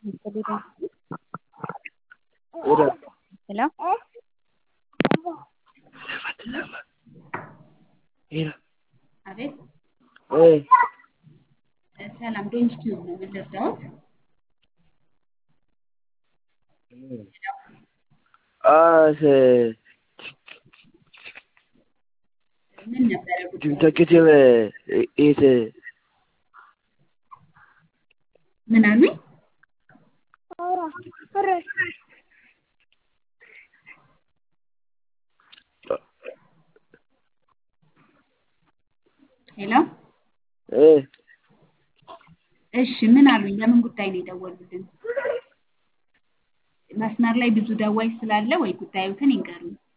Hello? አቤት ሰላም ዶንት ኪዩ ነው የምትደርዳውት ምን ነበር ምን አሉኝ ሄሎ እሺ ምን አሉኝ ለምን ጉዳይ ነው የደወሉልን መስመር ላይ ብዙ ደዋይ ስላለ ወይ ጉዳዩትን ይንገሩኝ